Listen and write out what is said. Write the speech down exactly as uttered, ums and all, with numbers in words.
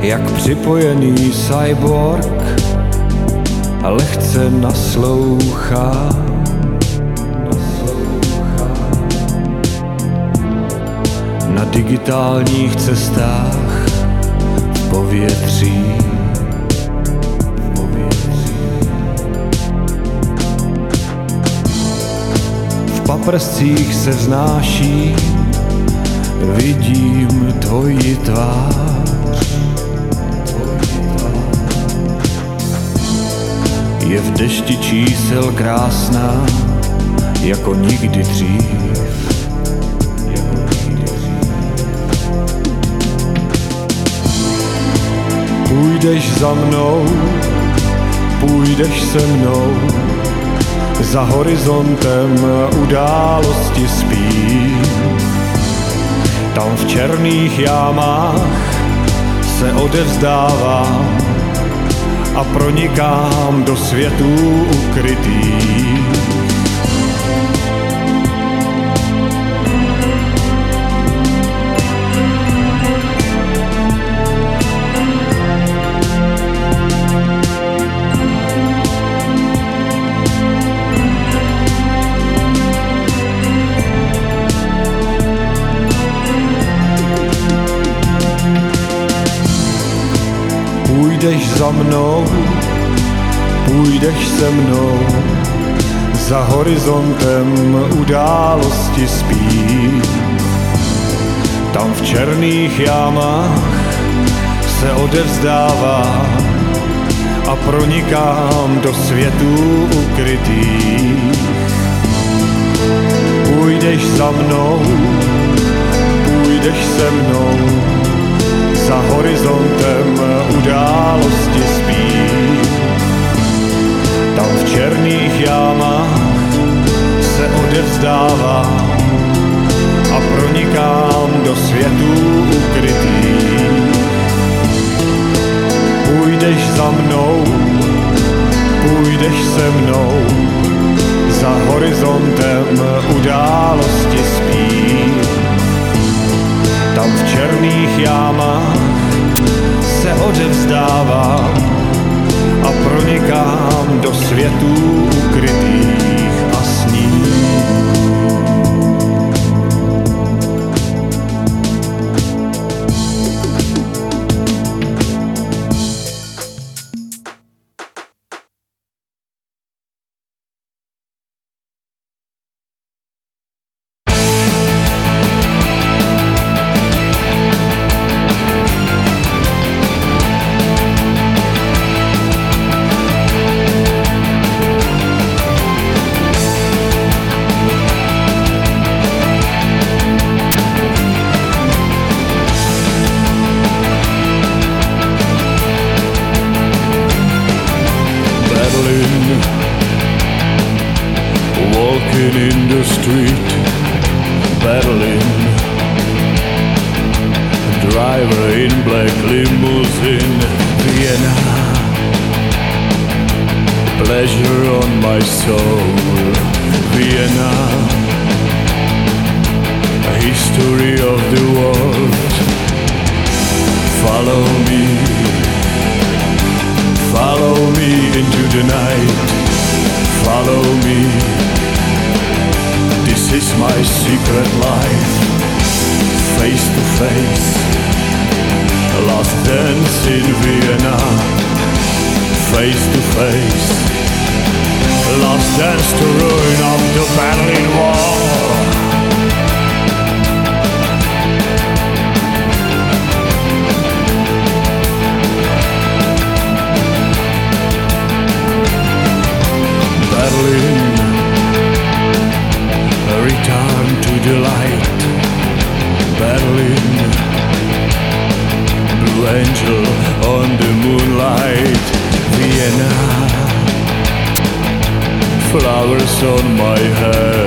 jak připojený cyborg, lehce naslouchá. Na digitálních cestách v povětří. V paprscích se vznáší, vidím tvoji tvář. Je v dešti čísel krásná, jako nikdy dřív. Půjdeš za mnou, půjdeš se mnou, za horizontem události spí. Tam v černých jámách se odevzdávám a pronikám do světů ukrytých. Půjdeš za mnou, půjdeš se mnou, za horizontem události spí. Tam v černých jámách se odevzdávám a pronikám do světů ukrytých. Půjdeš za mnou, půjdeš se mnou, za horizontem události spí. Tam v černých jámách se odevzdávám a pronikám do světů ukrytých. Půjdeš za mnou, půjdeš se mnou, za horizontem události spí. Tam v černých jámách se odevzdávám a pronikám do světů ukrytých a sní. Walking in the street, battling. Driver in black limousine, Vienna. Pleasure on my soul, Vienna. A history of the world. Follow me, follow me into the night. Follow me. This is my secret life, face to face, last dance in Vienna, face to face, last dance to ruin of the Berlin Wall. Berlin, return to the light. Berlin, blue angel on the moonlight. Vienna, flowers on my head.